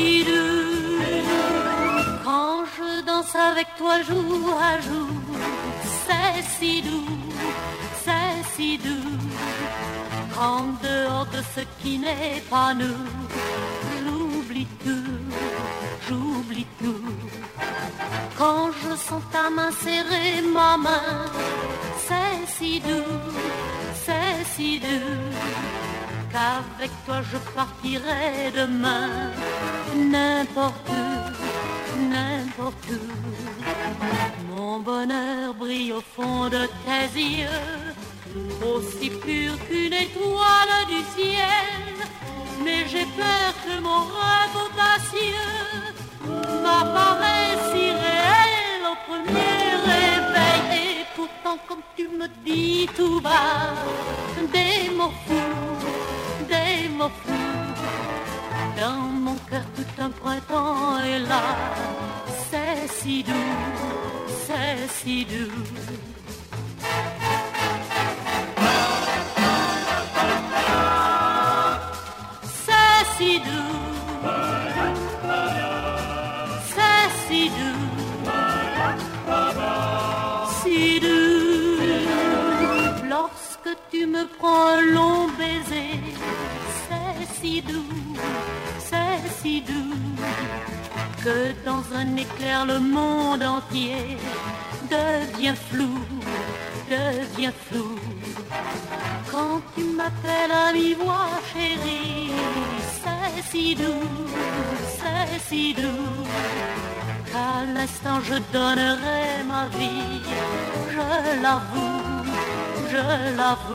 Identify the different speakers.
Speaker 1: si doux. Quand je danse avec toi jour à jour, c'est si doux, c'est si doux. En dehors de ce qui n'est pas nous, j'oublie tout, j'oublie tout. Quand je sens ta main serrer ma main, c'est si doux, c'est si doux. Qu'avec toi je partirai demain, n'importe où, n'importe où. Mon bonheur brille au fond de tes yeux, aussi pur qu'une étoile du ciel. Mais j'ai peur que mon rêve audacieux m'apparaisse si réel au premier réveil. Et pourtant comme tu me dis tout bas des mots fous, des mots fous, dans mon cœur tout un printemps est là. C'est si doux, c'est si doux. C'est si doux, c'est si doux, si doux. Lorsque tu me prends un long baiser, c'est si doux, c'est si doux. Que dans un éclair le monde entier devient flou, devient flou. Quand tu m'appelles à mi-voix chérie, c'est si doux, c'est si doux. Qu'à l'instant je donnerai ma vie, je l'avoue, je l'avoue.